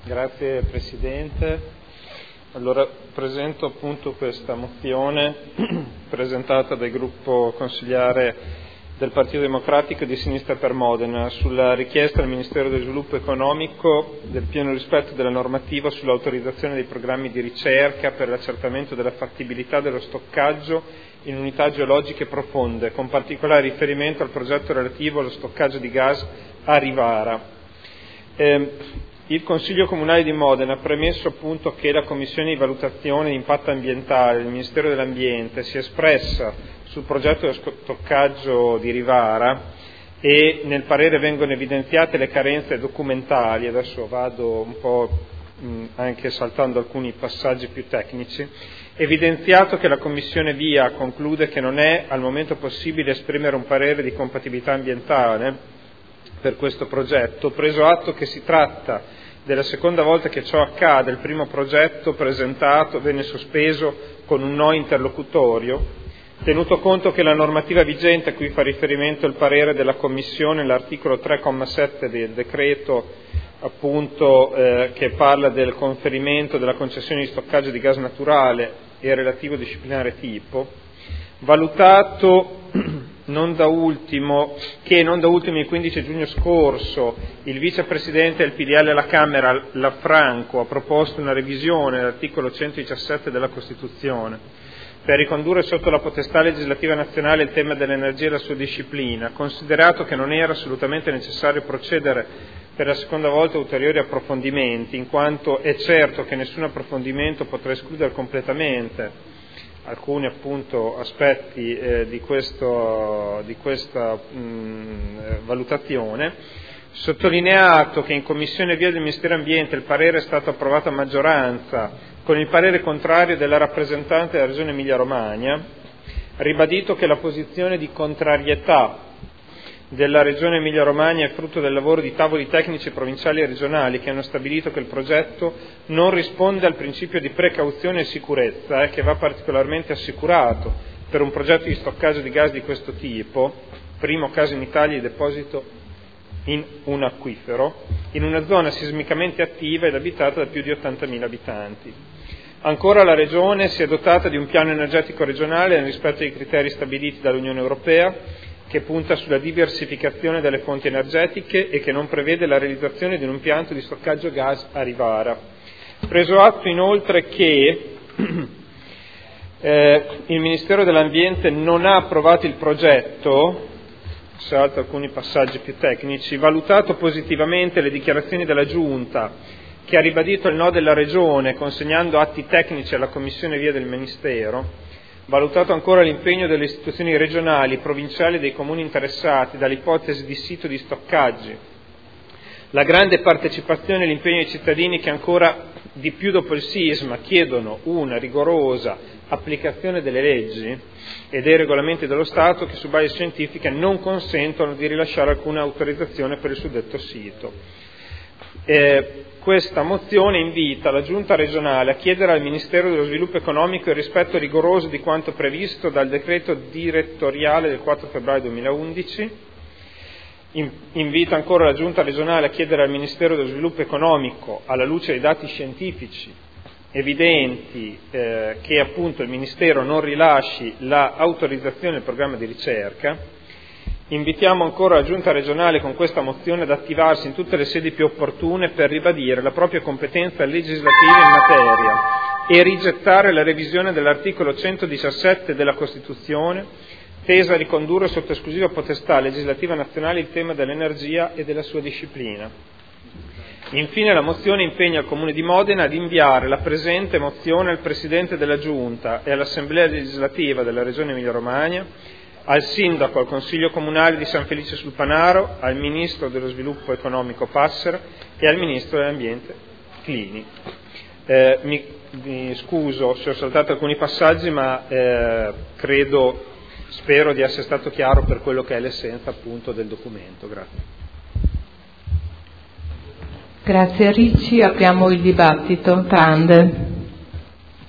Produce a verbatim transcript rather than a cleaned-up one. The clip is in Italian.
Grazie Presidente. Allora, presento appunto questa mozione presentata dal gruppo consigliare del Partito Democratico di Sinistra per Modena sulla richiesta del Ministero dello Sviluppo Economico del pieno rispetto della normativa sull'autorizzazione dei programmi di ricerca per l'accertamento della fattibilità dello stoccaggio in unità geologiche profonde, con particolare riferimento al progetto relativo allo stoccaggio di gas a Rivara. Eh, il Consiglio Comunale di Modena ha premesso appunto che la Commissione di valutazione di impatto ambientale del Ministero dell'Ambiente si è espressa sul progetto dello stoccaggio di Rivara e nel parere vengono evidenziate le carenze documentali. Adesso vado un po' mh, anche saltando alcuni passaggi più tecnici. Evidenziato che la Commissione VIA conclude che non è al momento possibile esprimere un parere di compatibilità ambientale per questo progetto, preso atto che si tratta della seconda volta che ciò accade. Il primo progetto presentato venne sospeso con un no interlocutorio, tenuto conto che la normativa vigente a cui fa riferimento il parere della Commissione, l'articolo tre comma sette del decreto appunto eh, che parla del conferimento della concessione di stoccaggio di gas naturale e relativo disciplinare tipo, valutato non da ultimo che non da ultimo il quindici giugno scorso il vicepresidente del P D L alla Camera Lafranco ha proposto una revisione dell'articolo centodiciassette della Costituzione per ricondurre sotto la potestà legislativa nazionale il tema dell'energia e la sua disciplina, considerato che non era assolutamente necessario procedere per la seconda volta ulteriori approfondimenti, in quanto è certo che nessun approfondimento potrà escludere completamente alcuni appunto aspetti eh, di, questo, di questa mh, valutazione, sottolineato che in Commissione Via del Ministero Ambiente il parere è stato approvato a maggioranza con il parere contrario della rappresentante della Regione Emilia-Romagna, ribadito che la posizione di contrarietà della Regione Emilia-Romagna è frutto del lavoro di tavoli tecnici provinciali e regionali che hanno stabilito che il progetto non risponde al principio di precauzione e sicurezza e che va particolarmente assicurato per un progetto di stoccaggio di gas di questo tipo, primo caso in Italia di deposito in un acquifero, in una zona sismicamente attiva ed abitata da più di ottantamila abitanti. Ancora la Regione si è dotata di un piano energetico regionale nel rispetto dei criteri stabiliti dall'Unione Europea, che punta sulla diversificazione delle fonti energetiche e che non prevede la realizzazione di un impianto di stoccaggio gas a Rivara. Preso atto inoltre che eh, il Ministero dell'Ambiente non ha approvato il progetto, salto alcuni passaggi più tecnici, valutato positivamente le dichiarazioni della Giunta, che ha ribadito il no della Regione consegnando atti tecnici alla Commissione Via del Ministero, valutato ancora l'impegno delle istituzioni regionali, provinciali e dei comuni interessati dall'ipotesi di sito di stoccaggi, la grande partecipazione e l'impegno dei cittadini che ancora di più dopo il sisma chiedono una rigorosa applicazione delle leggi e dei regolamenti dello Stato che su base scientifica non consentono di rilasciare alcuna autorizzazione per il suddetto sito. Eh, questa mozione invita la Giunta regionale a chiedere al Ministero dello Sviluppo Economico il rispetto rigoroso di quanto previsto dal decreto direttoriale del quattro febbraio duemilaundici, invita ancora la Giunta regionale a chiedere al Ministero dello Sviluppo Economico, alla luce dei dati scientifici evidenti, eh, che appunto il Ministero non rilasci l'autorizzazione del programma di ricerca. Invitiamo ancora la Giunta regionale con questa mozione ad attivarsi in tutte le sedi più opportune per ribadire la propria competenza legislativa in materia e rigettare la revisione dell'articolo centodiciassette della Costituzione tesa a ricondurre sotto esclusiva potestà legislativa nazionale il tema dell'energia e della sua disciplina. Infine la mozione impegna il Comune di Modena ad inviare la presente mozione al Presidente della Giunta e all'Assemblea legislativa della Regione Emilia-Romagna, al Sindaco, al Consiglio Comunale di San Felice sul Panaro, al Ministro dello Sviluppo Economico Passera e al Ministro dell'Ambiente Clini. Eh, mi, mi scuso se ho saltato alcuni passaggi, ma eh, credo, spero di essere stato chiaro per quello che è l'essenza appunto del documento. Grazie. Grazie Ricci, apriamo il dibattito. Trande.